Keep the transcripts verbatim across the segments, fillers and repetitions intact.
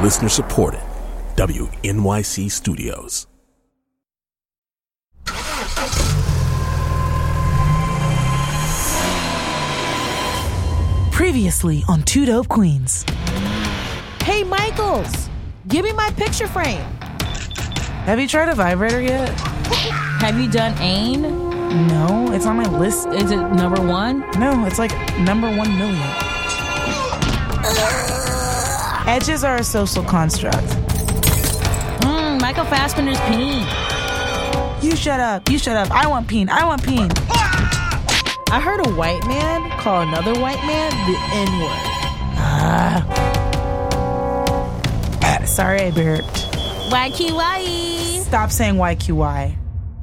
Listener supported. W N Y C Studios. Previously on Two Dope Queens. Hey, Michaels, give me my picture frame. Have you tried a vibrator yet? Have you done A I N? No, it's on my list. Is it number one? No, it's like number one million. Edges are a social construct. Mmm, Michael Fassbender's peen. You shut up. You shut up. I want peen. I want peen. I heard a white man call another white man the N-word. Ah. Sorry I burped. Y Q Y. Stop saying Y Q Y.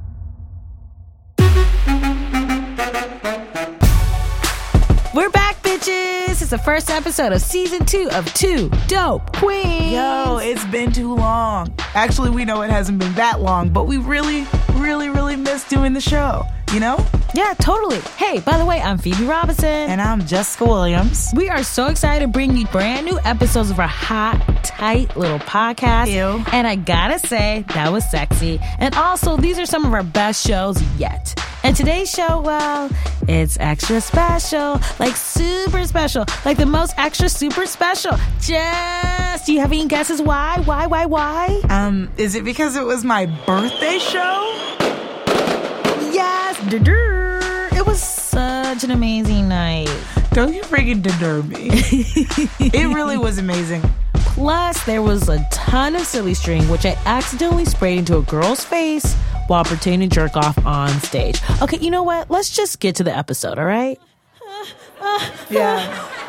We're back, bitches. It's the first episode of season two of Two Dope Queens. Yo, it's been too long. Actually, we know it hasn't been that long, but we really, really, really miss doing the show. You know? Yeah, totally. Hey, by the way, I'm Phoebe Robinson. And I'm Jessica Williams. We are so excited to bring you brand new episodes of our hot, tight little podcast. Ew. And I gotta say, that was sexy. And also, these are some of our best shows yet. And today's show, well, it's extra special. Like super special. Like the most extra super special. Jess, do you have any guesses why? Why, why, why? Um, is it because it was my birthday show? Yes. It was such an amazing night. Don't you freaking deter me. It really was amazing. Plus, there was a ton of silly string, which I accidentally sprayed into a girl's face while pretending to jerk off on stage. Okay, you know what? Let's just get to the episode, all right? Yeah.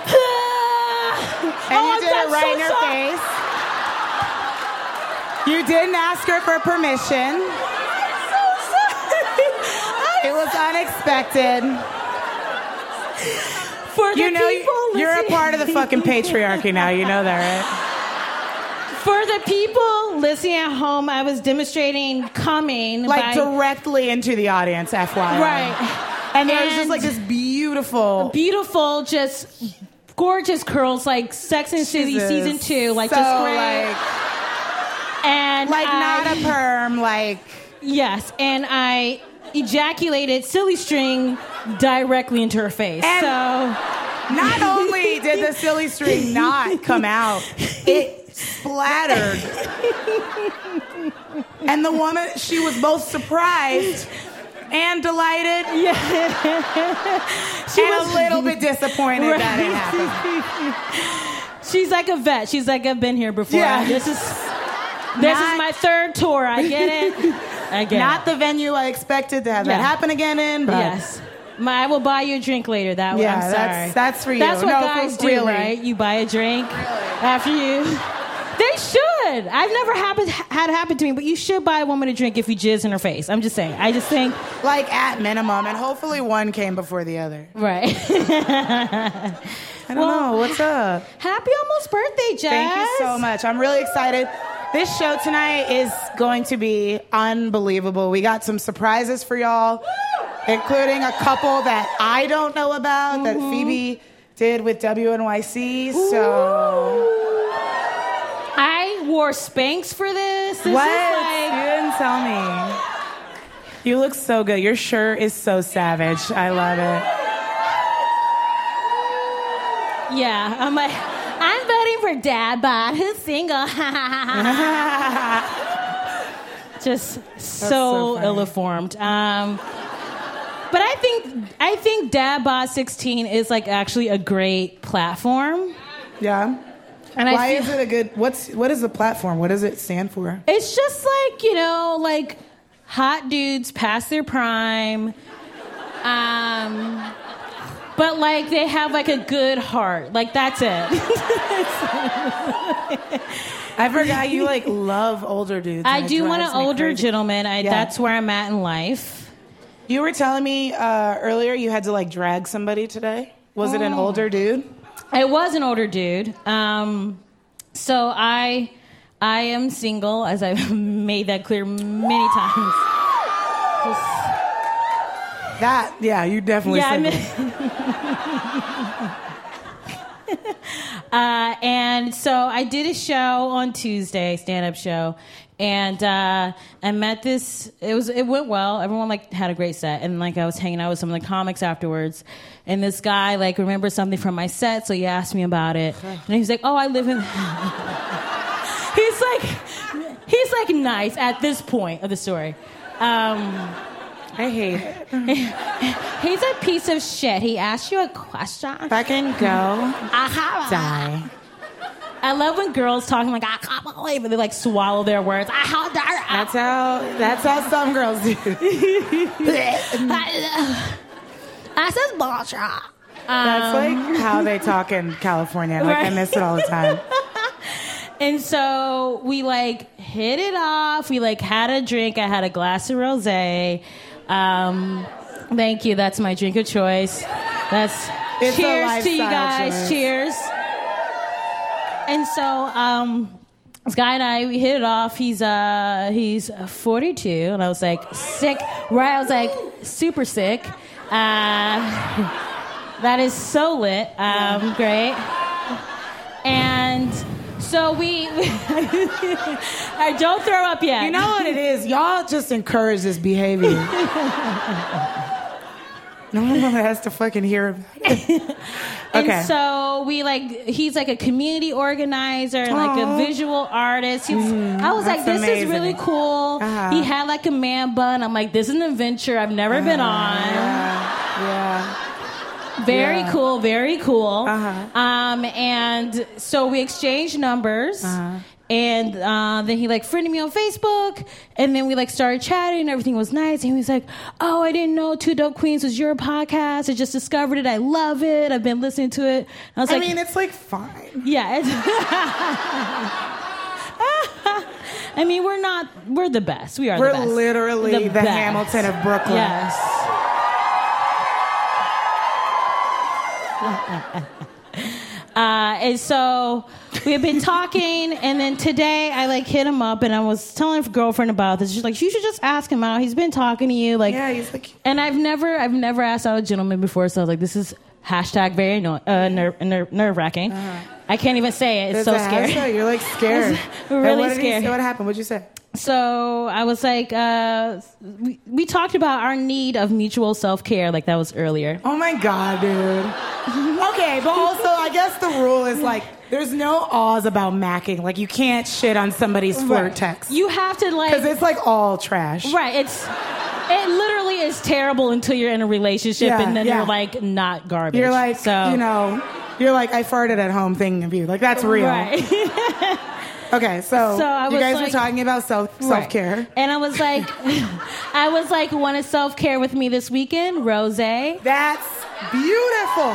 And Oh, you did I'm it right so in her sorry. face. You didn't ask her for permission. It was unexpected. For the You know, people you're a listening- part of the fucking patriarchy now. You know that, right? For the people listening at home, I was demonstrating coming. Like by, directly into the audience, F Y I. Right. And there was And- just like this beautiful. Beautiful, just gorgeous curls, like Sex and the City Jesus. season two. Like, so, just great. Like, and like I, not a perm, like. Yes, and I ejaculated silly string directly into her face. And- so. Not only did the silly string not come out, it splattered. And the woman, she was both surprised and delighted. Yeah. She and was a little bit disappointed right. that it happened. She's like a vet. She's like, I've been here before. Yeah. This is this Not- is my third tour. I get it. I get Not it. the venue I expected to have Yeah. that happen again in, but Yes. My, I will buy you a drink later. That yeah, I'm sorry. that's that's for you. That's what no, guys for, do, really. right? You buy a drink after you. They should. I've never happened had it happen to me, but you should buy a woman a drink if you jizz in her face. I'm just saying. I just think. Like at minimum, and hopefully one came before the other. Right. I don't Well, know. What's up? Happy almost birthday, Jess. Thank you so much. I'm really excited. This show tonight is going to be unbelievable. We got some surprises for y'all, including a couple that I don't know about mm-hmm. that Phoebe did with W N Y C. So I wore Spanx for this. This what? Is like... You didn't tell me. You look so good. Your shirt is so savage. I love it. Yeah, I'm like, I'm voting for Dad Bod, who's single. Just so, so ill-informed. Um, but I think I think Dad Bod sixteen is like actually a great platform. Yeah. And Why I feel, is it a good? What's what is the platform? What does it stand for? It's just like, you know, like hot dudes past their prime. Um. But, like, they have, like, a good heart. Like, that's it. I forgot you, like, love older dudes. I do want an drives me older crazy. gentleman. I, Yeah. That's where I'm at in life. You were telling me uh, earlier you had to, like, drag somebody today. Was it an older dude? I was an older dude. Um, so I I am single, as I've made that clear many times. Just, That, yeah, you definitely yeah, said I that. uh, and so I did a show on Tuesday, stand-up show, and uh, I met this. It was it went well. Everyone like had a great set, and like I was hanging out with some of the comics afterwards. And this guy like remembered something from my set, so he asked me about it, and he's like, "Oh, I live in." he's like, he's like nice at this point of the story. Um, I hate it. He's a piece of shit. He asked you a question. Fucking go. Uh-huh. Die. I love when girls talking like, I can't believe it. They like swallow their words. I how dare I? That's how, that's how some girls do. I said bullshit. That's like how they talk in California. Like, Right. I miss it all the time. And so we like hit it off. We like had a drink. I had a glass of rosé. Um, thank you. That's my drink of choice. That's It's a cheers to you lifestyle guys. choice. Cheers. And so um, this guy and I we hit it off. He's uh he's forty-two, and I was like sick. Right? I was like super sick. Uh, that is so lit. Um, great. And so we, I don't throw up yet. You know what it is? Y'all just encourage this behavior. No one has to fucking hear about it. Okay. And so we like, he's like a community organizer and like Aw. a visual artist. He's, I was like, that's this is amazing. really cool. Uh-huh. He had like a man bun. I'm like, this is an adventure I've never been on. Yeah. yeah. Very Yeah. cool, very cool. Uh-huh. Um, and so we exchanged numbers. Uh-huh. And uh, then he like friended me on Facebook, and then we like started chatting. Everything was nice. And he was like, "Oh, I didn't know Two Dope Queens was your podcast. I just discovered it. I love it. I've been listening to it." And I was I like, mean, it's like fine. "Yeah." It's I mean, we're not. We're the best. We are. We're the best. literally the, best. Hamilton of Brooklyn. Yes. Uh, and so we had been talking, and then today I like hit him up, and I was telling a girlfriend about this. She's like, "You should just ask him out. He's been talking to you, like." Yeah, he's like. And I've never, I've never asked out a gentleman before, so I was like, "This is hashtag very anno- uh, ner- ner- nerve wracking." Uh-huh. I can't even say it. It's There's so a scary. hashtag. You're like scared. We're And really what did he scared. say? What happened? What'd you say? So I was like, uh, we, we talked about our need of mutual self-care, like that was earlier. Oh my God, dude. Okay, but also I guess the rule is like there's no awes about macking. Like you can't shit on somebody's flirt Right. text. You have to like, Because it's like all trash. right? It's it literally is terrible until you're in a relationship, Yeah, and then yeah. you're like not garbage. You're like, so, you know, you're like, I farted at home thinking of you. Like that's real. right? Okay, so, So I you was guys like- were talking about self self care. And I was like, I was like, want to self care with me this weekend, Rosé? That's beautiful.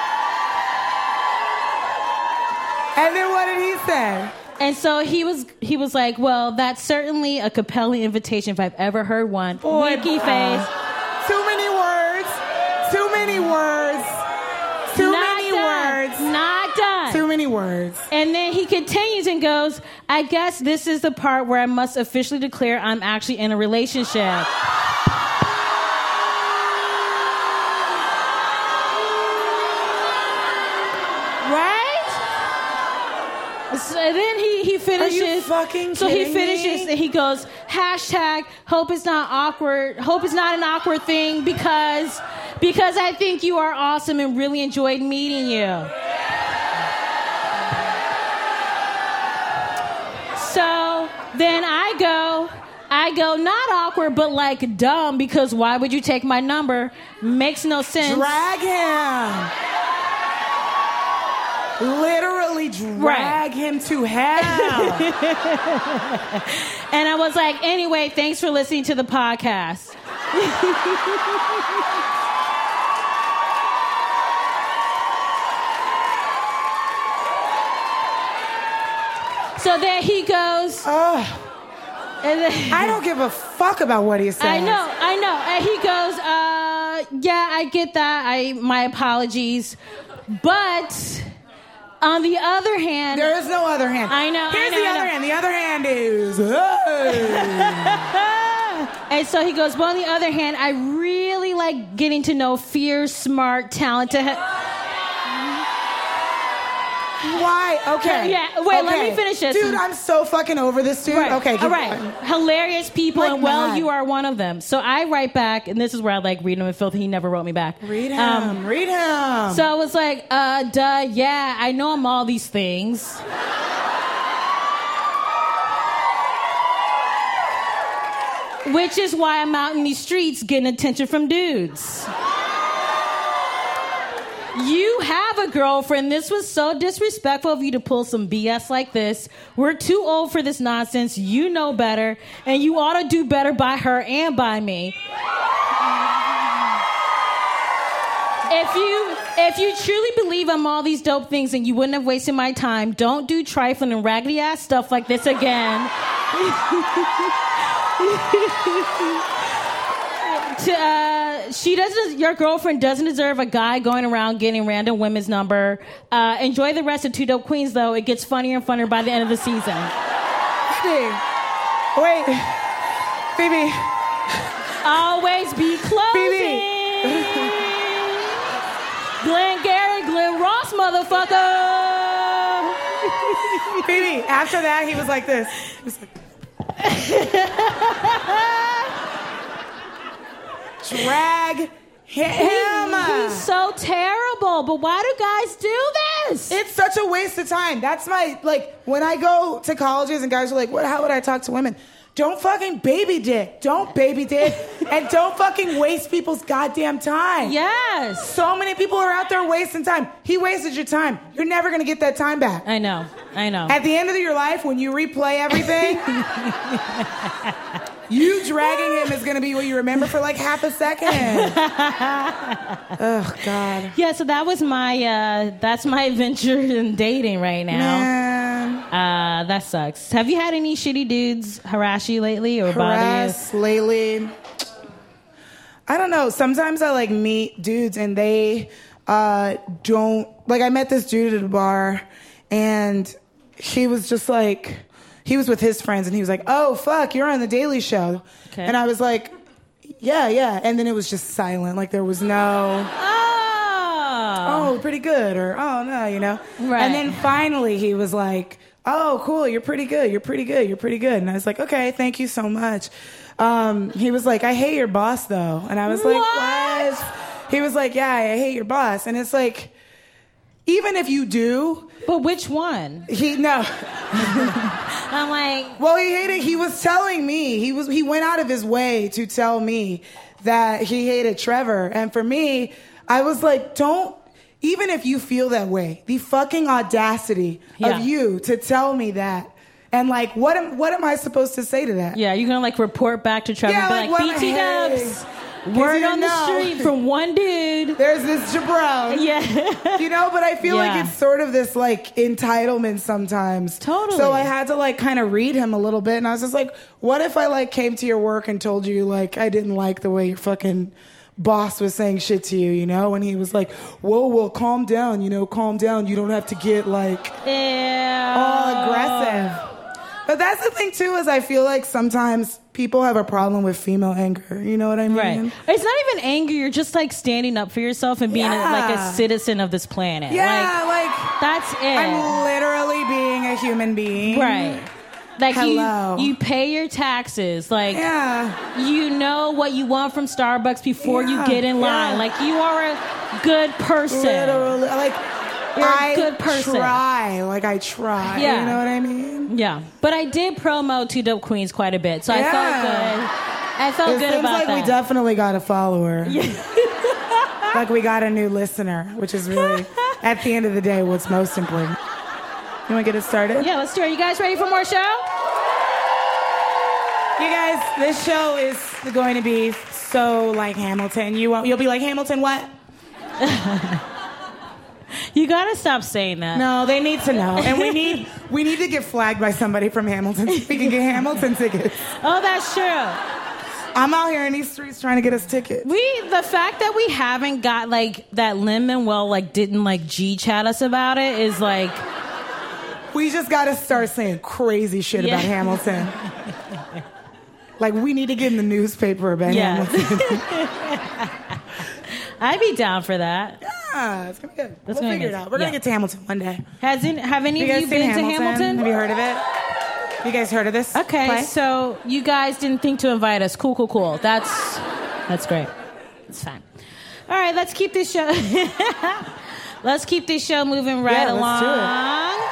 And then what did he say? And so he was he was like, well, that's certainly a compelling invitation if I've ever heard one. Boy, Winky uh, face. Too many words. Too many words. Too Not many done. words. Not done. Too many words. And then he continues and goes, I guess this is the part where I must officially declare I'm actually in a relationship. Right? So then he, he finishes. Are you fucking So he kidding finishes me? and he goes, hashtag hope it's not awkward. Hope it's not an awkward thing because because I think you are awesome and really enjoyed meeting you. So then I go, I go, not awkward, but like dumb, because why would you take my number? Makes no sense. Drag him. Literally drag Right. him to hell. And I was like, anyway, thanks for listening to the podcast. So then he goes, Ugh. and then, I don't give a fuck about what he says. I know, I know. And he goes, uh, yeah, I get that. I my apologies. But on the other hand, There is no other hand. I know, I Here's know, the I other know. hand. The other hand is. Hey. and so he goes, but on the other hand, I really like getting to know fierce, smart, talented. Why? Okay. Yeah, wait, let Okay. me finish this. Dude, I'm so fucking over this dude. Right. Okay, all keep right. going. Hilarious people, Like and well, mad. you are one of them. So I write back, and this is where I like reading him in filthy. He never wrote me back. Read him. Um, Read him. So I was like, uh, duh, yeah, I know I'm all these things. Which is why I'm out in these streets getting attention from dudes. You have a girlfriend. This was so disrespectful of you to pull some B S like this. We're too old for this nonsense. You know better, and you ought to do better by her and by me. If you if you truly believe I'm all these dope things and you wouldn't have wasted my time, don't do trifling and raggedy ass stuff like this again. to, uh, she doesn't. Your girlfriend doesn't deserve a guy going around getting random women's number. Uh, enjoy the rest of Two Dope Queens, though. It gets funnier and funnier by the end of the season. Phoebe. Wait. Phoebe. Always be closing. Phoebe. Glenn Garrett, Glenn Ross, motherfucker. Phoebe. After that, he was like this. He was like, drag him. He's so terrible, but why do guys do this? It's such a waste of time. That's my, like, when I go to colleges and guys are like, what, how would I talk to women? Don't fucking baby dick. Don't baby dick. And don't fucking waste people's goddamn time. Yes. So many people are out there wasting time. He wasted your time. You're never going to get that time back. I know. I know. At the end of your life, when you replay everything, you dragging him is going to be what you remember for like half a second. Oh, God. Yeah, so that was my, uh, that's my adventure in dating right now. Man. Uh, that sucks. Have you had any shitty dudes harass you lately or bother Harass lately. I don't know. Sometimes I like meet dudes and they uh, don't, like I met this dude at a bar and he was just like, he was with his friends and he was like, oh, fuck, you're on The Daily Show. Okay. And I was like, yeah, yeah. And then it was just silent. Like there was no, you? Oh. oh, pretty good, or oh, no, you know? Right. And then finally he was like, oh, cool, you're pretty good, you're pretty good, you're pretty good. And I was like, okay, thank you so much. Um, he was like, I hate your boss, though. And I was like, What? what? He was like, yeah, I hate your boss. And it's like, even if you do, But which one? he, no. I'm like, Well, he hated, he was telling me, he was, he went out of his way to tell me that he hated Trevor. And for me, I was like, don't, even if you feel that way, the fucking audacity Yeah. of you to tell me that. And like, what am, what am I supposed to say to that? yeah, you're gonna like report back to Trevor Yeah, and like, be what- like, B T hey. Dubs, word you on the know. street from one dude. There's this jabron. Yeah. You know, but I feel Yeah. like it's sort of this like entitlement sometimes. Totally. So I had to like kind of read him a little bit, and I was just like, what if I like came to your work and told you like I didn't like the way your fucking boss was saying shit to you, you know? And he was like, whoa, well, calm down, you know, calm down. You don't have to get like Ew. all aggressive. But that's the thing too, is I feel like sometimes people have a problem with female anger. You know what I mean? Right. It's not even anger. You're just like standing up for yourself and being a, like a Yeah. citizen of this planet. Yeah, Like, like that's it. I'm literally being a human being. Right. Like Hello. you, you pay your taxes. Like Yeah. you know what you want from Starbucks before Yeah, you get in line. yeah. Like you are a good person. Literally, like You're a I good person. try, like I try. Yeah. You know what I mean? Yeah, but I did promo Two Dope Queens quite a bit, so I Yeah. felt good. I felt It good seems about like that. we definitely got a follower. Like we got a new listener, which is really, at the end of the day, what's most important. You want to get it started? Yeah, let's do it. You guys ready for more show? You guys, this show is going to be so like Hamilton. You won't, you'll be like, Hamilton, what? You gotta stop saying that. No, they need to know, and we need we need to get flagged by somebody from Hamilton so we can get Hamilton tickets. Oh, that's true. I'm out here in these streets trying to get us tickets. We the fact that we haven't got like that Lin-Manuel like didn't like G chat us about it is like We just got to start saying crazy shit Yeah. about Hamilton. Like we need to get in the newspaper about Yeah. Hamilton. I'd be down for that. Yeah, it's gonna be good. That's we'll gonna figure be it good. out. We're Yeah. gonna get to Hamilton one day. Has in, have any Have of you you guys been seen to Hamilton? Have you heard of it? You guys heard of this? Okay, play? so you guys didn't think to invite us. Cool, cool, cool. That's that's great. It's fine. All right, let's keep this show. let's keep this show moving right Yeah, along. let's do it.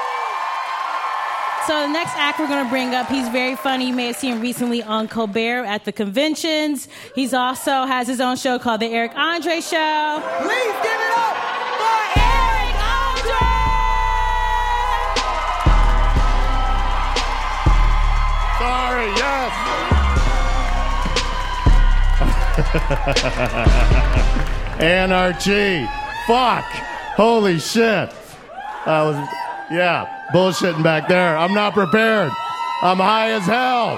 So the next act we're going to bring up, he's very funny. You may have seen him recently on Colbert at the conventions. He's also has his own show called The Eric Andre Show. Please give it up for Eric Andre! Sorry, yes. Anarchy. Fuck. Holy shit. I was, yeah, bullshitting back there. I'm not prepared. I'm high as hell.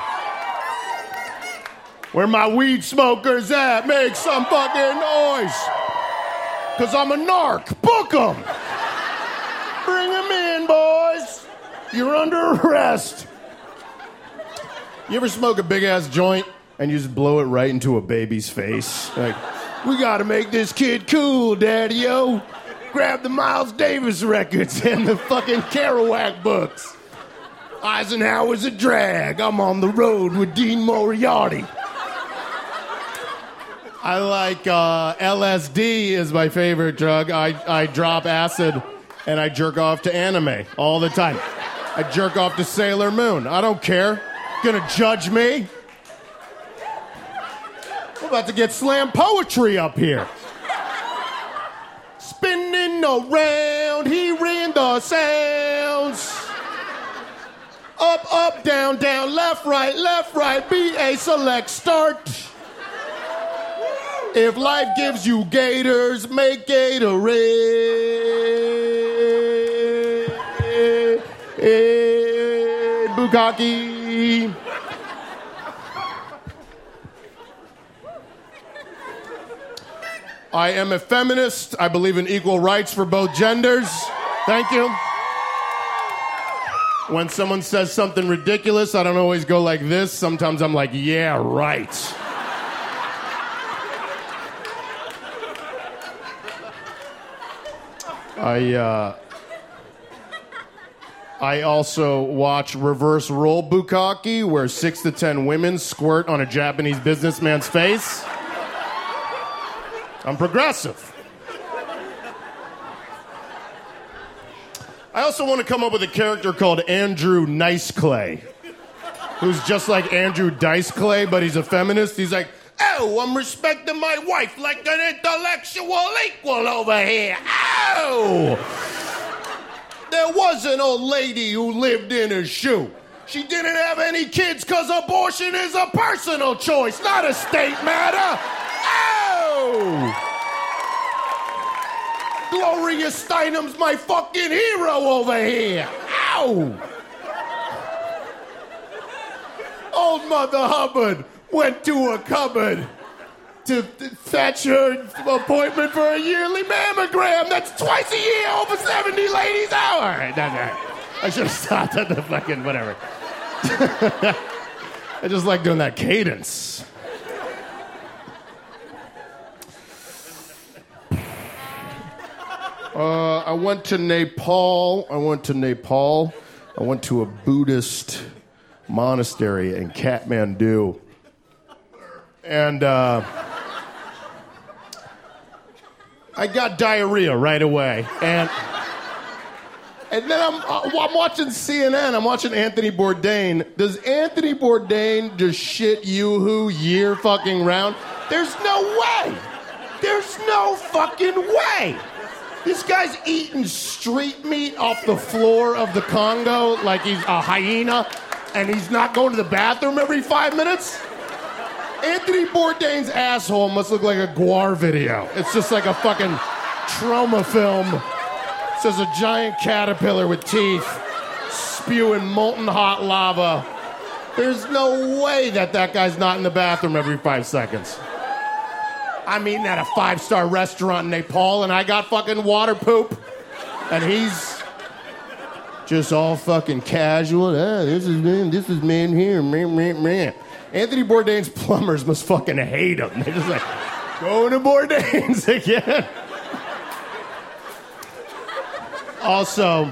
Where my weed smokers at? Make some fucking noise. Cause I'm a narc. Book 'em. Bring 'em in, boys. You're under arrest. You ever smoke a big-ass joint and you just blow it right into a baby's face? Like, we gotta make this kid cool, daddy-o. Grab the Miles Davis records and the fucking Kerouac books. Eisenhower's a drag. I'm on the road with Dean Moriarty. I like uh, L S D is my favorite drug. I, I drop acid and I jerk off to anime all the time. I jerk off to Sailor Moon. I don't care. Gonna judge me? We're about to get slam poetry up here. Spinning around, hearing the sounds. Up, up, down, down, left, right, left, right, B A select start. If life gives you gators, make Gatorade. Bukkake. I am a feminist. I believe in equal rights for both genders. Thank you. When someone says something ridiculous, I don't always go like this. Sometimes I'm like, yeah, right. I, uh... I also watch reverse roll bukkake, where six to ten women squirt on a Japanese businessman's face. I'm progressive. I also want to come up with a character called Andrew Nice Clay, who's just like Andrew Dice Clay, but he's a feminist. He's like, oh, I'm respecting my wife like an intellectual equal over here. Oh! There was an old lady who lived in a shoe. She didn't have any kids because abortion is a personal choice, not a state matter. Oh! Gloria Steinem's my fucking hero over here. Ow! Old Mother Hubbard went to a cupboard to fetch her appointment for a yearly mammogram. That's twice a year over seventy ladies hour. All right, that's right. I should have stopped at the fucking whatever. I just like doing that cadence. Uh, I went to Nepal. I went to Nepal. I went to a Buddhist monastery in Kathmandu. And, uh... I got diarrhea right away, and and then I'm uh, I'm watching C N N. I'm watching Anthony Bourdain. Does Anthony Bourdain just shit yoo-hoo year fucking round? There's no way. There's no fucking way. This guy's eating street meat off the floor of the Congo like he's a hyena, and he's not going to the bathroom every five minutes. Anthony Bourdain's asshole must look like a Guar video. It's just like a fucking trauma film. It's just a giant caterpillar with teeth spewing molten hot lava. There's no way that that guy's not in the bathroom every five seconds. I'm eating at a five-star restaurant in Nepal and I got fucking water poop. And he's just all fucking casual. Ah, this is man, this is man here. Man, man, man. Anthony Bourdain's plumbers must fucking hate him. They're just like, going to Bourdain's again. Also,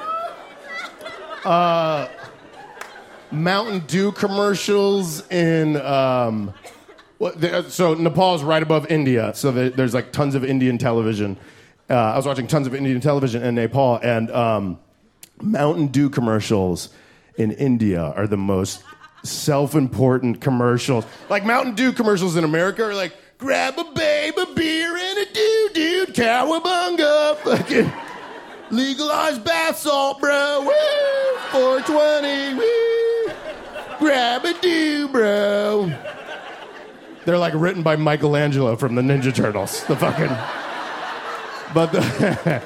uh, Mountain Dew commercials in... Um, what, the, so Nepal's right above India, so there, there's like tons of Indian television. Uh, I was watching tons of Indian television in Nepal, and um, Mountain Dew commercials in India are the most self-important commercials. Like Mountain Dew commercials in America are like, grab a babe, a beer, and a dude, dude, cowabunga, fucking legalize bath salt, bro, woo, four twenty, woo, grab a dew, bro. They're like written by Michelangelo from the Ninja Turtles, the fucking, but the,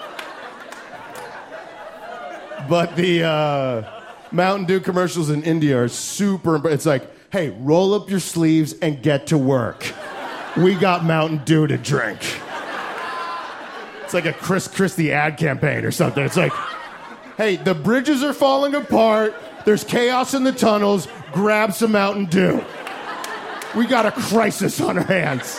but the, uh, Mountain Dew commercials in India are super, it's like, hey, roll up your sleeves and get to work. We got Mountain Dew to drink. It's like a Chris Christie ad campaign or something. It's like, hey, the bridges are falling apart. There's chaos in the tunnels. Grab some Mountain Dew. We got a crisis on our hands.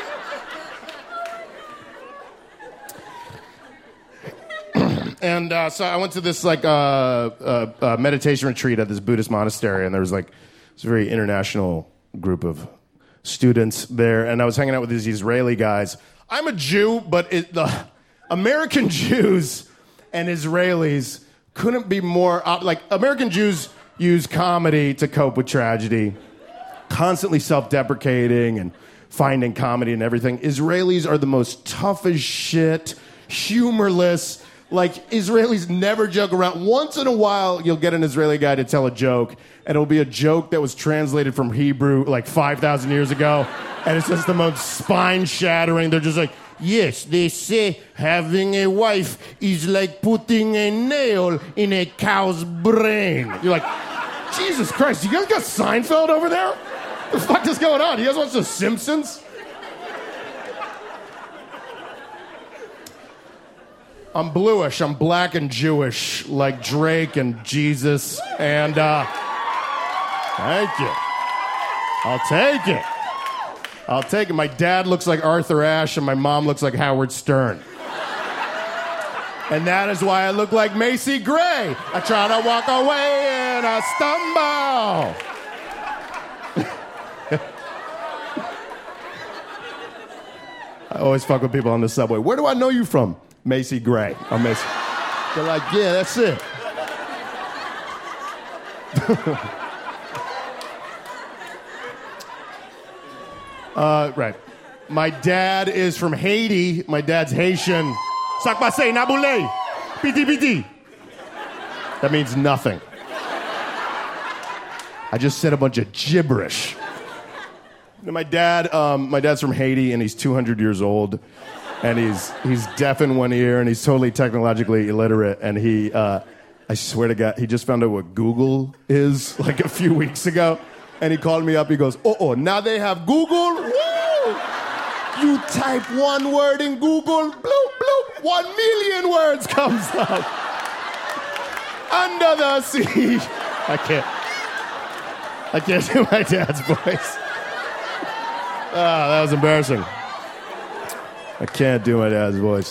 And uh, so I went to this like uh, uh, uh, meditation retreat at this Buddhist monastery, and there was like this very international group of students there, and I was hanging out with these Israeli guys. I'm a Jew, but it, the American Jews and Israelis couldn't be more op- like American Jews use comedy to cope with tragedy, constantly self-deprecating and finding comedy and everything. Israelis are the most tough as shit, humorless. Like, Israelis never joke around. Once in a while, you'll get an Israeli guy to tell a joke, and it'll be a joke that was translated from Hebrew like five thousand years ago, and it's just the most spine-shattering. They're just like, yes, they say having a wife is like putting a nail in a cow's brain. You're like, Jesus Christ, you guys got Seinfeld over there? What the fuck is going on? You guys watch The Simpsons? I'm bluish, I'm black and Jewish, like Drake and Jesus, and, uh, thank you. I'll take it. I'll take it. My dad looks like Arthur Ashe, and my mom looks like Howard Stern. And that is why I look like Macy Gray. I try to walk away and I stumble. I always fuck with people on the subway. Where do I know you from? Macy Gray. I'm Macy. They're like, yeah, that's it. uh, right. My dad is from Haiti. My dad's Haitian. Sakbase, Naboule, Piti Piti. That means nothing. I just said a bunch of gibberish. My dad, um, my dad's from Haiti, and he's two hundred years old. And he's he's deaf in one ear, and he's totally technologically illiterate. And he, uh, I swear to God, he just found out what Google is like a few weeks ago. And he called me up. He goes, "Oh, oh, now they have Google. Woo! You type one word in Google, bloop bloop, one million words comes up. Under the sea." I can't. I can't do my dad's voice. Ah, that was embarrassing. I can't do my dad's voice.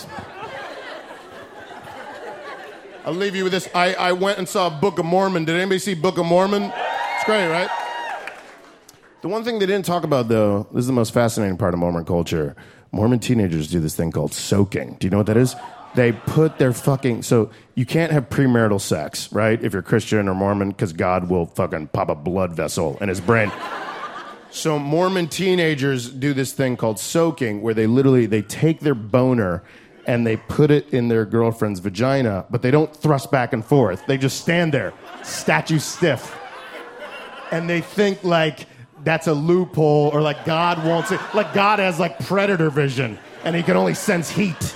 I'll leave you with this. I, I went and saw Book of Mormon. Did anybody see Book of Mormon? It's great, right? The one thing they didn't talk about, though, this is the most fascinating part of Mormon culture. Mormon teenagers do this thing called soaking. Do you know what that is? They put their fucking... So you can't have premarital sex, right? If you're Christian or Mormon, because God will fucking pop a blood vessel in his brain. So Mormon teenagers do this thing called soaking, where they literally, they take their boner and they put it in their girlfriend's vagina, but they don't thrust back and forth. They just stand there, statue stiff. And they think like that's a loophole, or like God won't see, like God has like predator vision and he can only sense heat.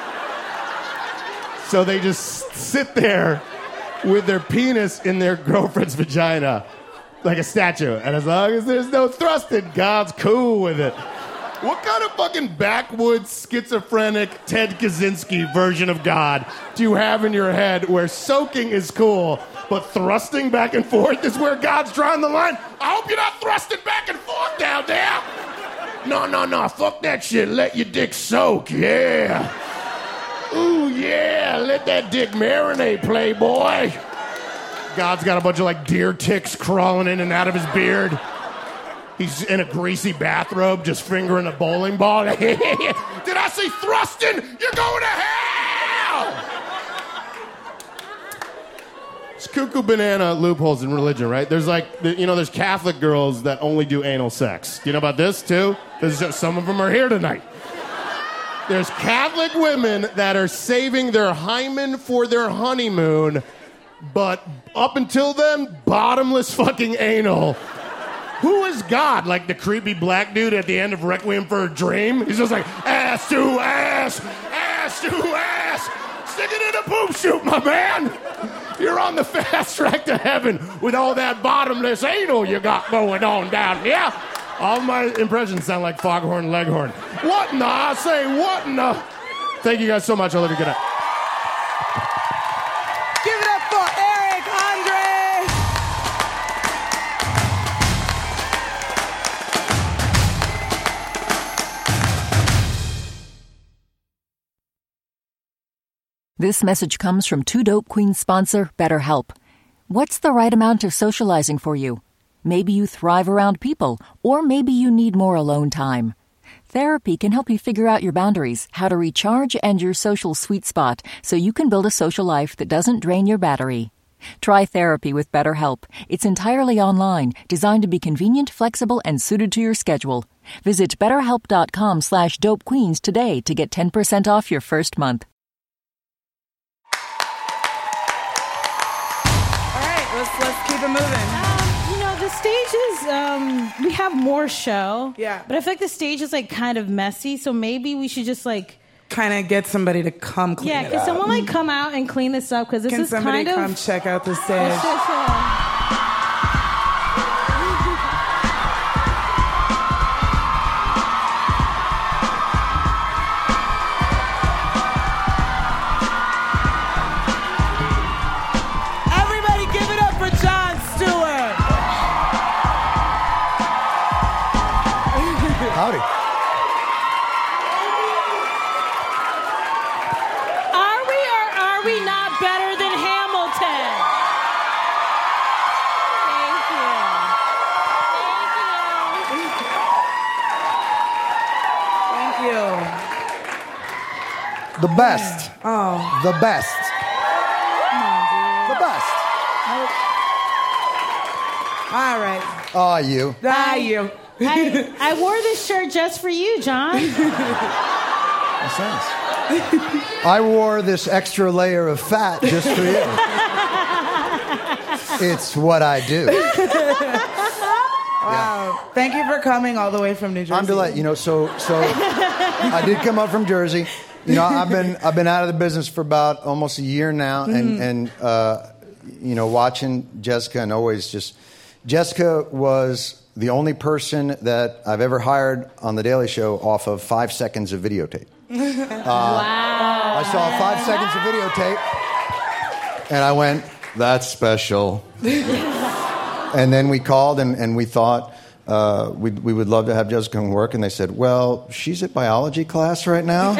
So they just sit there with their penis in their girlfriend's vagina. Like a statue. And as long as there's no thrusting, God's cool with it. What kind of fucking backwoods, schizophrenic, Ted Kaczynski version of God do you have in your head where soaking is cool, but thrusting back and forth is where God's drawing the line? I hope you're not thrusting back and forth down there. No, no, no. Fuck that shit. Let your dick soak. Yeah. Ooh, yeah, let that dick marinate, playboy. God's got a bunch of like deer ticks crawling in and out of his beard. He's in a greasy bathrobe, just fingering a bowling ball. Did I say thrusting? You're going to hell! It's cuckoo banana loopholes in religion, right? There's like, you know, there's Catholic girls that only do anal sex. Do you know about this, too? There's just, some of them are here tonight. There's Catholic women that are saving their hymen for their honeymoon, but up until then, bottomless fucking anal. Who is God? Like the creepy black dude at the end of Requiem for a Dream? He's just like, ass to ass, ass to ass. Stick it in a poop chute, my man. You're on the fast track to heaven with all that bottomless anal you got going on down here. All my impressions sound like Foghorn Leghorn. What in the, I say, what in the... Thank you guys so much. I love you. Good night. Give it up for Eric Andre. This message comes from Two Dope Queens sponsor, BetterHelp. What's the right amount of socializing for you? Maybe you thrive around people, or maybe you need more alone time. Therapy can help you figure out your boundaries, how to recharge, and your social sweet spot so you can build a social life that doesn't drain your battery. Try therapy with BetterHelp. It's entirely online, designed to be convenient, flexible, and suited to your schedule. Visit betterhelp.com slash dopequeens today to get ten percent off your first month. All right, let's let's keep it moving. The stage is, um, we have more show. Yeah. But I feel like the stage is, like, kind of messy, so maybe we should just, like... Kind of get somebody to come clean yeah, it up. Yeah, can someone, like, come out and clean this up? Because this can is kind of... Can somebody come check out the stage? It's just, uh... Howdy. Are we or are we not better than Hamilton? Thank you. Thank you. The best. Oh. The best. Come on, dude. The best. All right. Ah, you. Ah, you. I, I wore this shirt just for you, John. That's nice. I wore this extra layer of fat just for you. It's what I do. Wow. Yeah. Thank you for coming all the way from New Jersey. I'm delighted. You know, so so I did come up from Jersey. You know, I've been I've been out of the business for about almost a year now, mm-hmm. and and uh, you know, watching Jessica and always just Jessica was the only person that I've ever hired on The Daily Show off of five seconds of videotape. Uh, wow. I saw five seconds of videotape, and I went, that's special. And then we called, and, and we thought uh, we we would love to have Jessica come work, and they said, well, she's at biology class right now.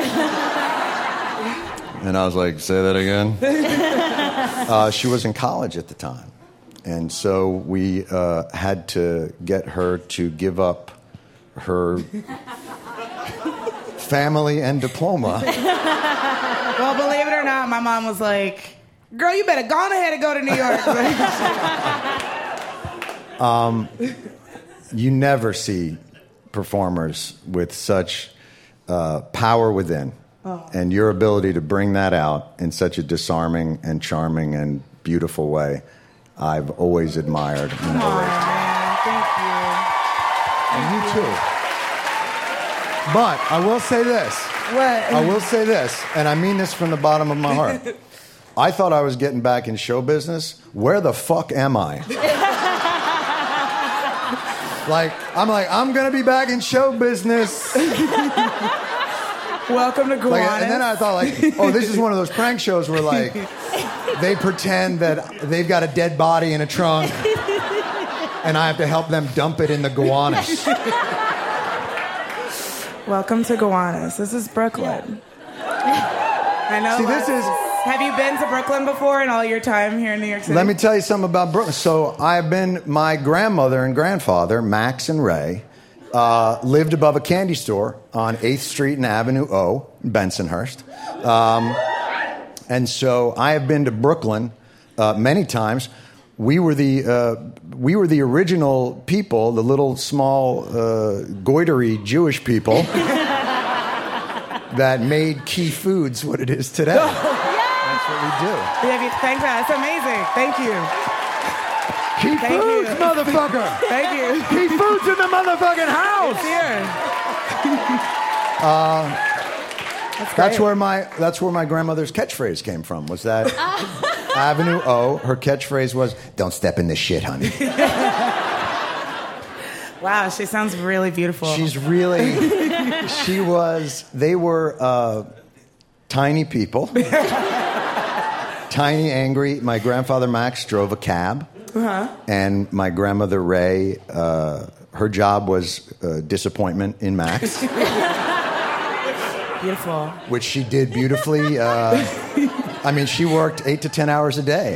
And I was like, say that again? Uh, she was in college at the time. And so we uh, had to get her to give up her family and diploma. Well, believe it or not, my mom was like, girl, you better go on ahead and go to New York. um, you never see performers with such uh, power within. Oh. And your ability to bring that out in such a disarming and charming and beautiful way, I've always admired. Come on, man. Thank you. And you too. But I will say this. What? I will say this, and I mean this from the bottom of my heart. I thought I was getting back in show business. Where the fuck am I? Like, I'm like, I'm going to be back in show business. Welcome to Gowanus. Like, and then I thought, like, oh, this is one of those prank shows where, like, they pretend that they've got a dead body in a trunk, and I have to help them dump it in the Gowanus. Welcome to Gowanus. This is Brooklyn. I know. See, this is. Have you been to Brooklyn before in all your time here in New York City? Let me tell you something about Brooklyn. So I've been. My grandmother and grandfather, Max and Ray, uh, lived above a candy store on eighth Street and Avenue O, in Bensonhurst. Um, and so I have been to Brooklyn uh, many times. We were the uh, we were the original people, the little small uh, goitery Jewish people that made Key Foods what it is today. Oh, That's what we do. Yeah, thanks, that's amazing. Thank you. Key Thank Foods, you. motherfucker. Thank you. Key Foods in the motherfucking house. It's here. Uh, That's, that's great. where my that's where my grandmother's catchphrase came from. Was that Avenue O? Her catchphrase was, "Don't step in this shit, honey." Wow, she sounds really beautiful. She's really. She was. They were uh, tiny people, tiny, angry. My grandfather Max drove a cab, Uh-huh. and my grandmother Ray. Uh, her job was uh, disappointment in Max. Beautiful. Which she did beautifully. Uh, I mean, she worked eight to ten hours a day.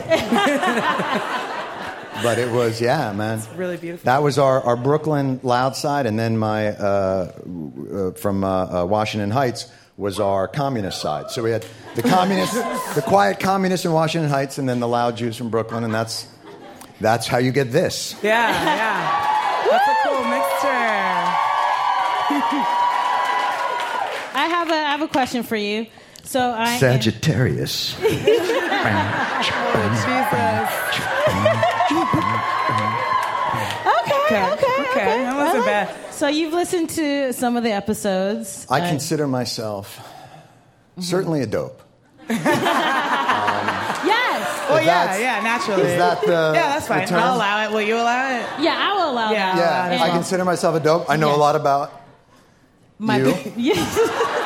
But it was, yeah, man. It's really beautiful. That was our, our Brooklyn loud side, and then my uh, uh, from uh, uh, Washington Heights was our communist side. So we had the communist, the quiet communists in Washington Heights, and then the loud Jews from Brooklyn, and that's that's how you get this. Yeah, yeah. That's a cool mixture. I have a I have a question for you. So I Sagittarius. Oh, Jesus. Okay, okay, okay. Okay, that wasn't I like- bad. So you've listened to some of the episodes. I Uh, consider myself certainly a dope. Yes. Well, yeah, that's- yeah, naturally. Is that the Yeah, that's the fine. term? I'll allow it. Will you allow it? Yeah, I will allow Yeah. that. Yeah, And- I consider myself a dope. I know Yes. a lot about My you. Yes.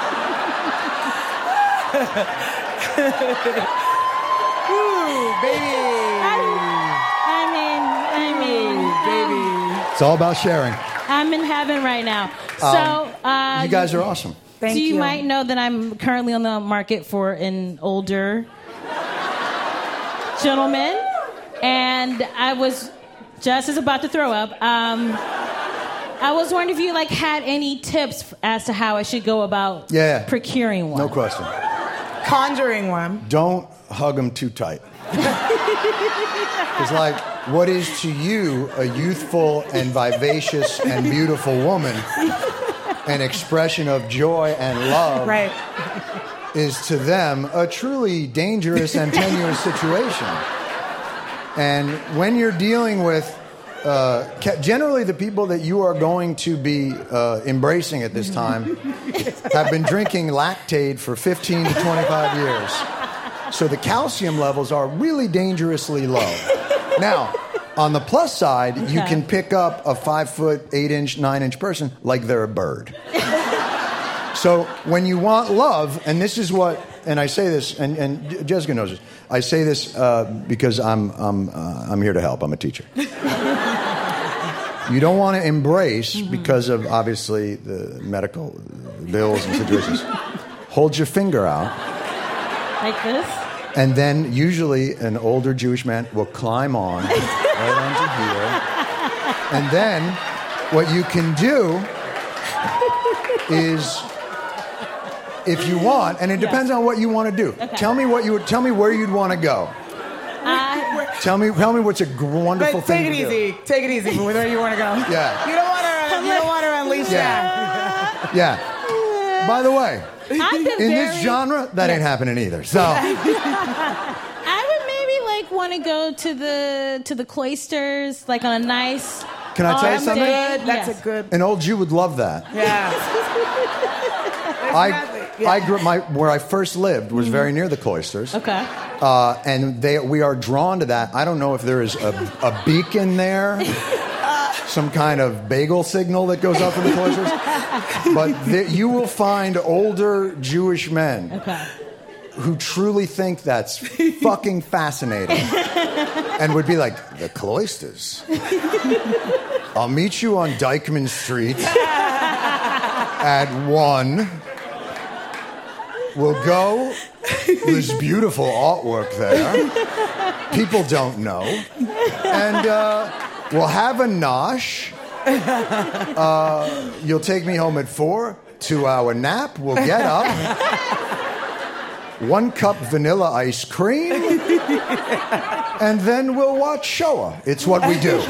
Ooh, baby. I mean, I mean, Baby. It's all about sharing. I'm in heaven right now. So uh, You guys are awesome. Thank so you, you. might know that I'm currently on the market for an older gentleman, and I was just as about to throw up. Um, I was wondering if you like had any tips as to how I should go about Yeah. procuring one. No question. Conjuring one. Don't hug them too tight. It's like, what is to you a youthful and vivacious and beautiful woman, an expression of joy and love, Right. is to them a truly dangerous and tenuous situation. And when you're dealing with, uh, ca- generally the people that you are going to be uh, embracing at this time have been drinking Lactaid for fifteen to twenty-five years. So the calcium levels are really dangerously low. Now, on the plus side, you Okay. can pick up a five foot, eight inch, nine inch person like they're a bird. So when you want love, and this is what, and I say this, and, and Jessica knows this, I say this uh, because I'm, I'm, uh, I'm here to help. I'm a teacher. You don't want to embrace, because of obviously the medical bills and situations. Hold your finger out. Like this? And then usually an older Jewish man will climb on right onto here. And then what you can do is, if you want, and it depends on what you want to do. Okay. Tell me what you would, tell me where you'd want to go. Uh, Tell me, tell me what's a gr- wonderful But thing take it to easy. Take it easy with where you want to go. Yeah. You don't want to. You don't want to unleash Yeah. that. do. Yeah. By the way, I've been in very, this genre, that ain't happening either. So I would maybe like want to go to the to the cloisters, like on a nice. can I tell you That's something? good. That's Yes. a good. An old Jew would love that. Yeah. I, Yeah. I grew my where I first lived was very near the cloisters. Okay. Uh, and they, we are drawn to that. I don't know if there is a, a beacon there, some kind of bagel signal that goes up in the cloisters, but the, you will find older Jewish men Okay. who truly think that's fucking fascinating and would be like, the cloisters. I'll meet you on Dykeman Street at one. We'll go There's beautiful artwork there. People don't know. And uh, we'll have a nosh. Uh, you'll take me home at four. Two-hour nap. We'll get up. One cup vanilla ice cream. And then we'll watch Shoah. It's what we do.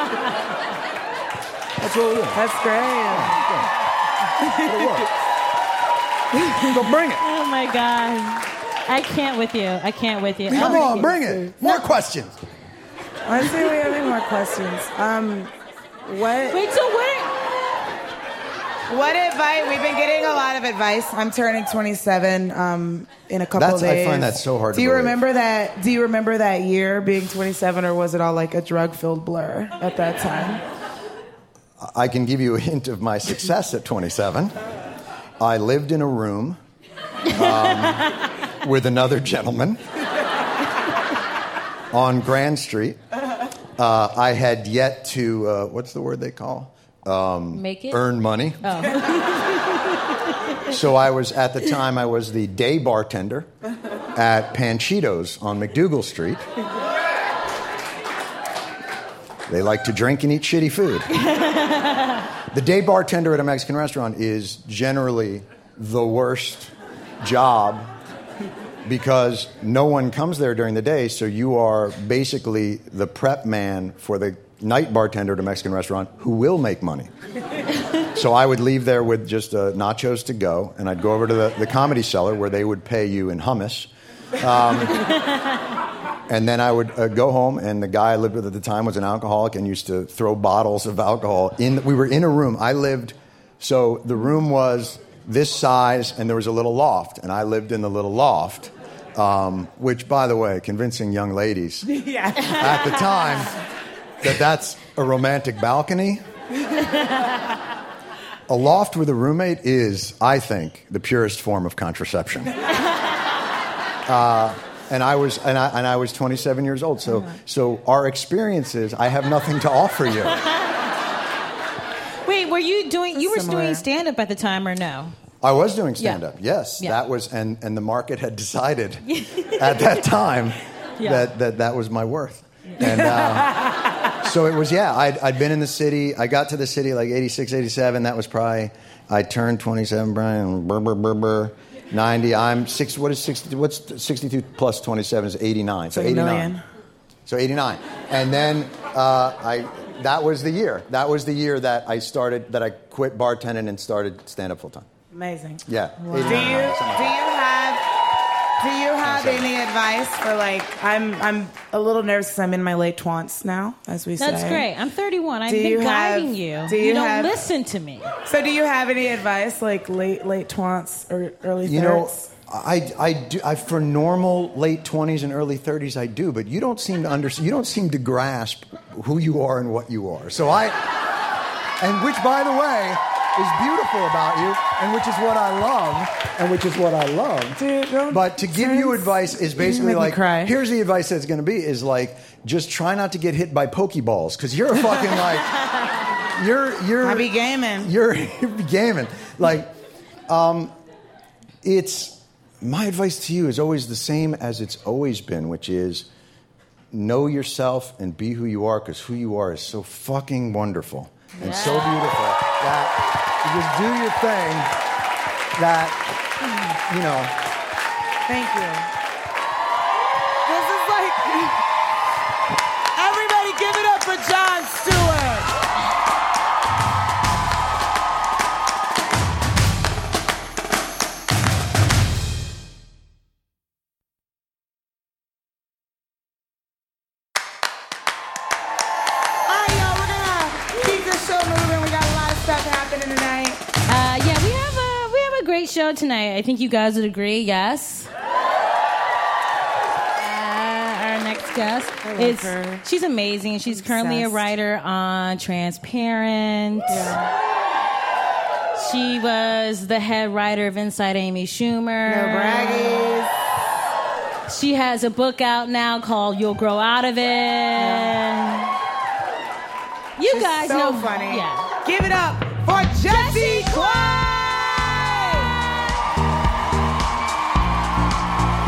That's what we do. That's great. It'll work. So bring it. Oh my God. I can't with you. I can't with you. Come Oh, on, bring it. More questions. Let's see if we have any more questions. Um, what? Wait, so what? What advice? We've been getting a lot of advice. I'm turning twenty-seven um, in a couple That's- of days. I find that so hard Do to you believe. remember that? Do you remember that year being twenty-seven, or was it all like a drug-filled blur at that time? I can give you a hint of my success at twenty-seven. I lived in a room um, with another gentleman on Grand Street. Uh, I had yet to, uh, what's the word they call? Um, Make it? Earn money. Oh. So I was, at the time, I was the day bartender at Panchitos on McDougal Street. They like to drink and eat shitty food. The day bartender at a Mexican restaurant is generally the worst job because no one comes there during the day, so you are basically the prep man for the night bartender at a Mexican restaurant who will make money. So I would leave there with just uh, nachos to go, and I'd go over to the, the Comedy Cellar where they would pay you in hummus. Um, and then I would uh, go home, and the guy I lived with at the time was an alcoholic and used to throw bottles of alcohol in. The, we were in a room. I lived, so the room was this size, and there was a little loft, and I lived in the little loft, um, which, by the way, convincing young ladies Yeah. at the time that that's a romantic balcony. A loft with a roommate is, I think, the purest form of contraception. Uh, and I was and I, and I was twenty-seven years old. So so our experiences, I have nothing to offer you. Wait, were you doing? You were Similar. doing stand up at the time, or no? I was doing stand up. Yes, Yeah. that was and and the market had decided at that time Yeah. that, that that was my worth. And uh, so it was, yeah, I'd, I'd been in the city. I got to the city like eighty-six, eighty-seven. That was probably, I turned twenty-seven, Brian, brr, brr, brr, brr, ninety. I'm six, what is sixty, what's sixty-two plus twenty-seven is eighty-nine. So Like a eighty-nine. million. So eighty-nine. And then uh, I, that was the year. That was the year that I started, that I quit bartending and started stand-up full-time. Amazing. Yeah. Do you do you have do you have any advice for, like, I'm I'm a little nervous because I'm in my late twants now, as we say. That's great. I'm thirty-one. I've Do been you guiding have- you. do you don't have- listen to me. So do you have any advice, like late late twants or early You know, thirds? I, I do, I, for normal late twenties and early thirties, I do, but you don't seem to understand, you don't seem to grasp who you are and what you are. So I, and which, by the way, is beautiful about you, and which is what I love, and which is what I love. Dude, don't- But to give you advice is basically make me like, cry. here's the advice that's going to be, is like, just try not to get hit by Pokeballs, because you're a fucking like, you're, you're, I be gaming. You're, you're gaming. Like, um, it's, my advice to you is always the same as it's always been, which is know yourself and be who you are, because who you are is so fucking wonderful and so beautiful that you just do your thing that, you know. Thank you. This is like everybody give it up for Jon Stewart. All right, y'all, we're gonna keep this show moving. We got a lot of stuff happening tonight. Uh, yeah, we have a we have a great show tonight. I think you guys would agree. Yes. Uh, our next guest love is her. she's amazing. She's currently a obsessed. writer on Transparent. She was the head writer of Inside Amy Schumer. No braggies. She has a book out now called You'll Grow Out of It. You She's guys so know. funny. Yeah. Give it up for Jessie Clay.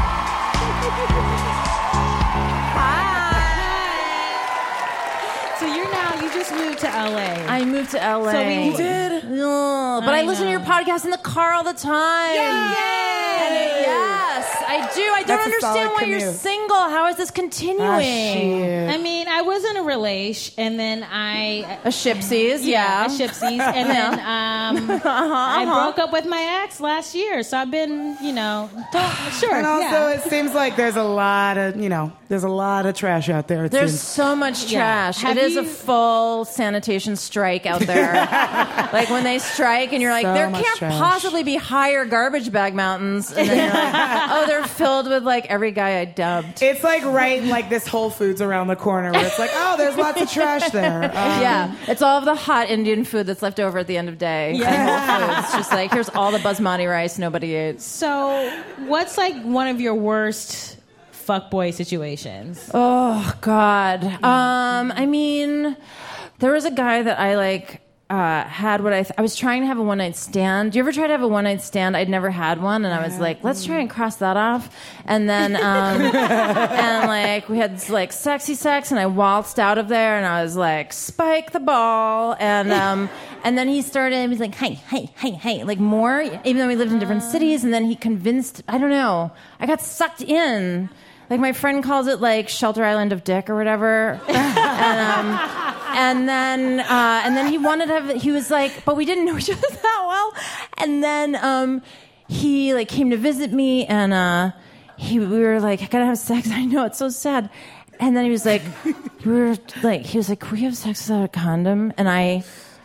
just moved to L A. I moved to L A. So we You did? No, but I, I listen to know. your podcast in the car all the time. Yay! Yes, I do. I don't That's a understand solid why you're commute. single. How is this continuing? Ah, shit. I mean, I was in a relation, and then I A shipsies, yeah. a shipsies, and then um, I broke up with my ex last year. So I've been, you know, don't, sure, And also, yeah. it seems like there's a lot of, you know, there's a lot of trash out there. It There's seems. so much Yeah. trash. Have It is a you- full sanitation strike out there. Like when they strike and you're like, So there much can't trash. possibly be higher garbage bag mountains. And then you're like, oh, they're filled with like every guy I dubbed. It's like right in like this Whole Foods around the corner where it's like, oh, there's lots of trash there. Um, Yeah, it's all of the hot Indian food that's left over at the end of day. Yeah. It's just like, here's all the basmati rice nobody ate. So, what's like one of your worst fuckboy situations? Oh, God. Um, I mean, there was a guy that I like uh, had what I th- I was trying to have a one night stand. Do you ever try to have a one night stand? I'd never had one, and I was like, let's try and cross that off. And then, um, and like we had like sexy sex, and I waltzed out of there, and I was like, spike the ball, and um, and then he started. He was like, hey, hey, hey, hey, like more, even though we lived in different cities. And then he convinced. I don't know. I got sucked in. Like my friend calls it like Shelter Island of Dick or whatever. and, um, and then uh, and then he wanted to have, he was like, but we didn't know each other that well. And then um, he like came to visit me, and uh, he we were like, I gotta have sex. I know, it's so sad. And then he was like, we were like, he was like, can we have sex without a condom? And I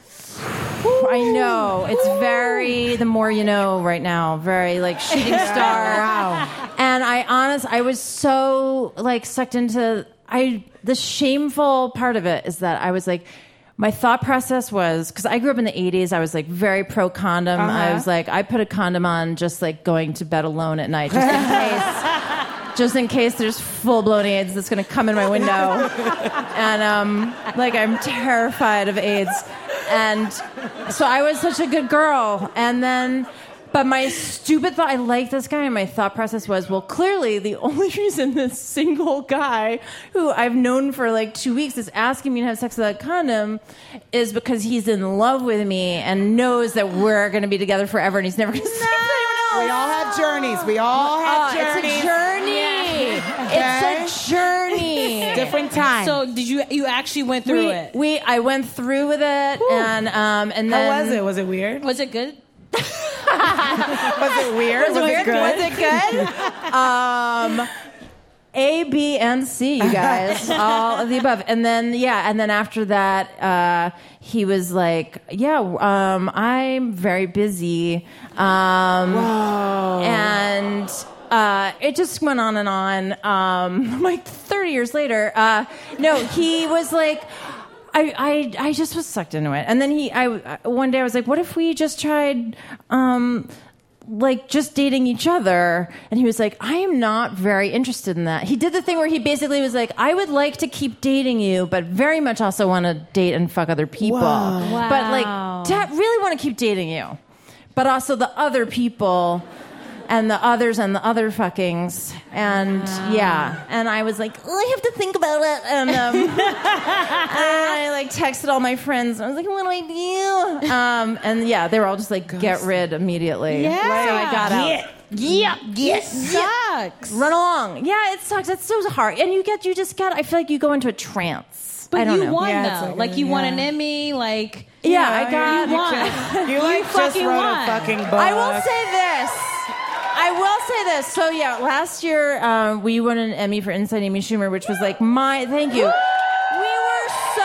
I know. It's very, the more you know right now, very like shooting star. Wow. And I honest, I was so like sucked into, I, the shameful part of it is that I was like, my thought process was, because I grew up in the eighties, I was like very pro condom. Uh-huh. I was like, I put a condom on just like going to bed alone at night, just in case. Just in case there's full-blown AIDS that's going to come in my window. And, um, like, I'm terrified of AIDS. And so I was such a good girl. And then, but my stupid thought, I like this guy, and my thought process was, well, clearly the only reason this single guy who I've known for like two weeks is asking me to have sex without a condom is because he's in love with me and knows that we're going to be together forever, and he's never going to sleep with anyone else. We all have journeys. We all have Oh, journeys. it's a journey. Okay. It's a journey. Different time. So, did you you actually went through we, it? we, I went through with it, and um, and then How was it? Was it weird? Was it good? Was it weird? Was it weird? good? Was it good? um, A, B, and C, you guys, all of the above. And then, yeah, and then after that, uh, he was like, "Yeah, um, I'm very busy." Um, Whoa. and uh, it just went on and on. Um, like thirty years later, uh, no, he was like. I, I I just was sucked into it, and then he I one day I was like, what if we just tried um like just dating each other? And he was like, I am not very interested in that. He did the thing where he basically was like, I would like to keep dating you, but very much also want to date and fuck other people. Whoa. But like, Wow. da- really want to keep dating you, but also the other people. And the others and the other fuckings. And yeah. And I was like, oh, I have to think about it. And, um, and I like texted all my friends. I was like, what do I do? Um, and yeah, they were all just like, get rid immediately. Yeah. So I got out. Yeah. It sucks. Run along. Yeah, it sucks. It's so hard. And you get, you just get, I feel like you go into a trance. But I don't you know. won Yeah, it's though. like Like, a- you won yeah. an Emmy. Like Yeah, I got, you won. You like just fucking wrote won. a fucking book. I will say this. I will say this. So yeah, last year um, we won an Emmy for Inside Amy Schumer, which was like my thank you. We were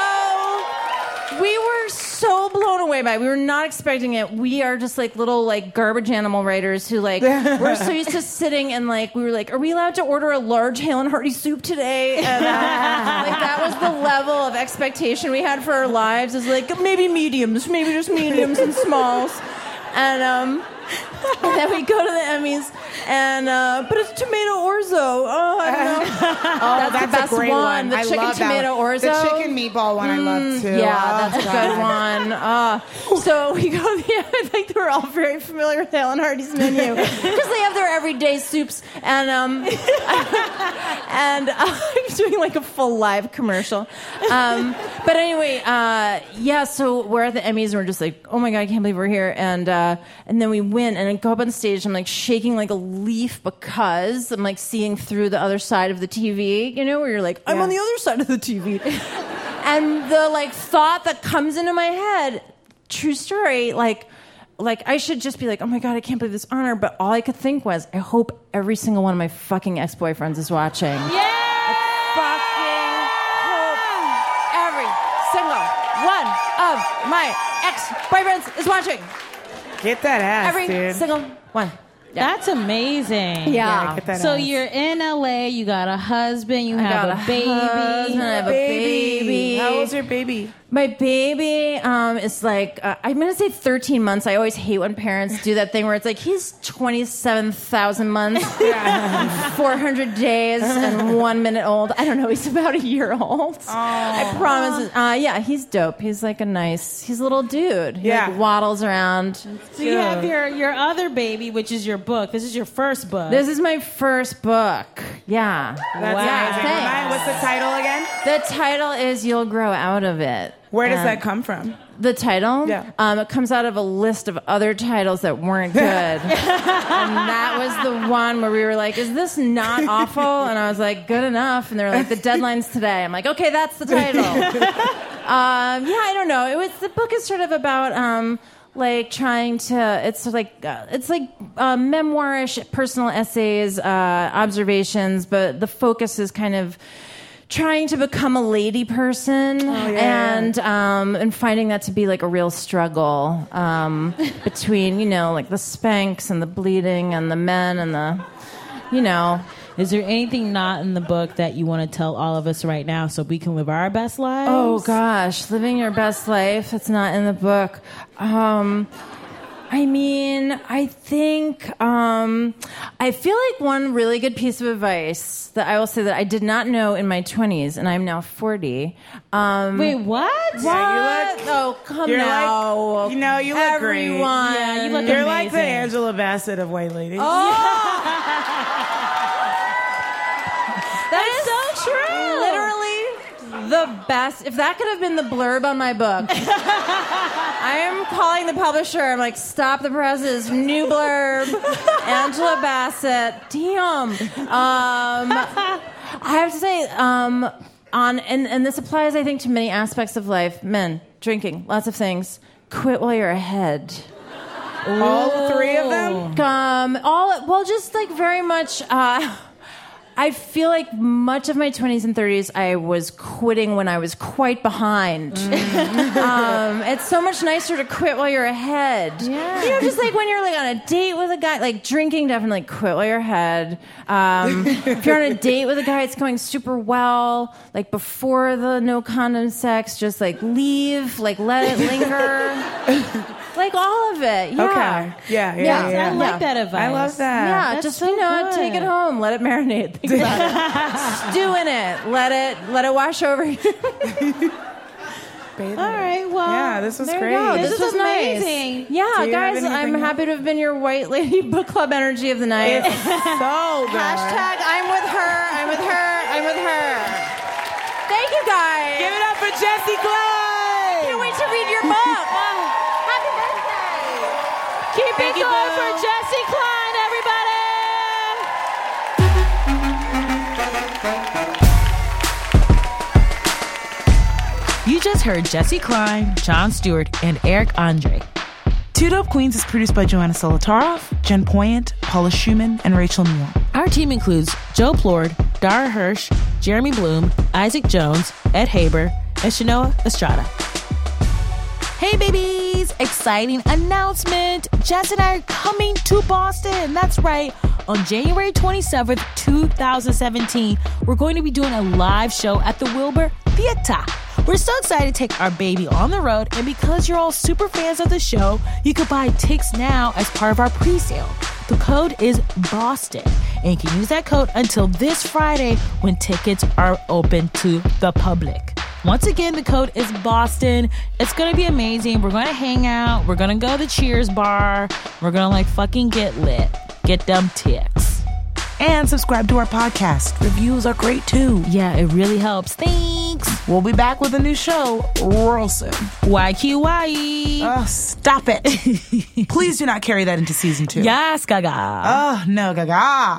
so we were so blown away by it. We were not expecting it. We are just like little like garbage animal writers who like we're so used to sitting and like we were like, are we allowed to order a large Hale and Hearty soup today? And uh, like that was the level of expectation we had for our lives. Is like maybe mediums, maybe just mediums and smalls, and um. And then we go to the Emmys, and uh, but it's tomato orzo. Oh, I don't know. Oh, that's, that's the best a great one. one. The I chicken love that tomato one. orzo. The chicken Italian meatball one I love too. Yeah, Oh, that's a God. good one. Uh, so we go, yeah, I think we're all very familiar with Hale and Hardy's menu because they have their everyday soups. And um, and uh, I'm doing like a full live commercial. Um, but anyway, uh, yeah, so we're at the Emmys and we're just like, oh my God, I can't believe we're here. And uh, and then we win and I go up on stage. I'm like shaking like a leaf because I'm like seeing through the other side of the T V, you know, where you're like, I'm Yeah. on the other side of the T V. And the like thought that comes into my head, true story, like like I should just be like, oh my God, I can't believe this honor. But all I could think was, I hope every single one of my fucking ex-boyfriends is watching. Yeah. Fucking hope every single one of my ex-boyfriends is watching. Get that ass, Every dude. single one. That's amazing. Yeah. Get that So ass. you're in L A, you got a husband, you I have got a baby. husband, I have a baby. How old's your baby? My baby um, is like, uh, I'm going to say thirteen months. I always hate when parents do that thing where it's like, he's twenty-seven thousand months, four hundred days, and one minute old. I don't know. He's about a year old. I promise. Uh, yeah, he's dope. He's like a nice, he's a little dude. He Yeah. like waddles around. So you have your, your other baby, which is your book. This is your first book. This is my first book. Yeah. That's Yeah, amazing. thanks. Remind- What's the title again? The title is You'll Grow Out of It. Where does And- that come from? The title? Yeah. Um, it comes out of a list of other titles that weren't good. And that was the one where we were like, is this not awful? And I was like, good enough. And they were like, the deadline's today. I'm like, okay, that's the title. um, yeah, I don't know. It was the book is sort of about um, like trying to, it's like, uh, it's like uh, memoirish, personal essays, uh, observations, but the focus is kind of trying to become a lady person yeah. and um, and finding that to be like a real struggle um, between, you know, like the Spanx and the bleeding and the men and the, you know. Is there anything not in the book that you want to tell all of us right now so we can live our best lives? Oh, gosh, living your best life, that's not in the book. Um, I mean, I think, um, I feel like one really good piece of advice that I will say that I did not know in my twenties, and I'm now forty. Um, Wait, what? What? Yeah, you look- Oh, come You're now. like, you know, you look great. Everyone. Yeah, you look You're like the amazing. Angela Bassett of white ladies. That is so true. Literally the best. If that could have been the blurb on my book, I am calling the publisher. I'm like, stop the presses. New blurb. Angela Bassett. Damn. Um, I have to say, um, on and, and this applies, I think, to many aspects of life. Men, drinking, lots of things. Quit while you're ahead. All three of them? Um, all well, just like very much. Uh, I feel like much of my twenties and thirties, I was quitting when I was quite behind. Mm. um, it's so much nicer to quit while you're ahead. Yeah. You know, just like when you're like on a date with a guy, like drinking, definitely quit while you're ahead. Um, if you're on a date with a guy, it's going super well. Like before the no condom sex, just like leave, like let it linger. Like all of it. Yeah. Okay. Yeah, yeah, yeah. Yeah. I like Yeah. that advice. I love that. Yeah, That's just so you know, good. take it home, let it marinate. Think about it. Stew in it. Let it let it wash over you. All All right, well. Yeah, this was There you great. go. This This, is was amazing. nice. Yeah, Do you have guys, I'm anything happy to have been your white lady book club energy of the night. It's so good. Hashtag I'm with her. I'm with her. I'm with her. Thank you guys. Give it up for Jessie Clay. Can't wait to read your book. Happy birthday. Keep Thank it you, going boo. for Jessie Klein, everybody! You just heard Jessie Klein, Jon Stewart, and Eric Andre. Two Dope Queens is produced by Joanna Solitaroff, Jen Poyant, Paula Schumann, and Rachel Newell. Our team includes Joe Plord, Dara Hirsch, Jeremy Bloom, Isaac Jones, Ed Haber, and Shanoa Estrada. Hey babies! Exciting announcement! Jess and I are coming to Boston. That's right. On January twenty-seventh, twenty seventeen, we're going to be doing a live show at the Wilbur Theater. We're so excited to take our baby on the road, and because you're all super fans of the show, you could buy tickets now as part of our pre-sale. The code is Boston, and you can use that code until this Friday when tickets are open to the public. Once again, the code is Boston. It's going to be amazing. We're going to hang out. We're going to go to the Cheers bar. We're going to like fucking get lit. Get them ticks. And subscribe to our podcast. Reviews are great too. Yeah, it really helps. Thanks. We'll be back with a new show real soon. Y Q Y. Oh, stop it. Please do not carry that into season two. Yes, Gaga. Oh, no, Gaga.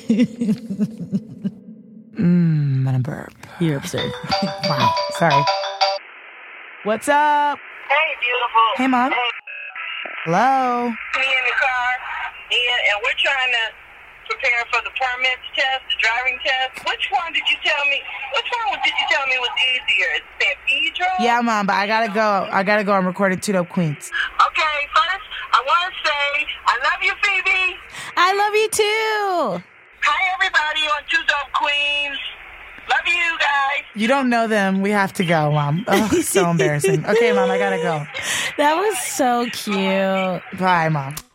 Mmm, I'm a burp. You're absurd. Wow, sorry. What's up? Hey, beautiful. Hey, Mom. Hey. Hello. Me in the car, and, and we're trying to prepare for the permits test, the driving test. Which one did you tell me? Which one did you tell me was easier? San Pedro? Yeah, Mom, but I gotta go. I gotta go. I'm recording Two Dope Queens. Okay, first, I want to say I love you, Phoebe. I love you too. Hi, everybody on Two Dope Queens. Love you guys. You don't know them. We have to go, Mom. Oh, so embarrassing. Okay, Mom, I gotta go. That was so cute. Bye, Mom.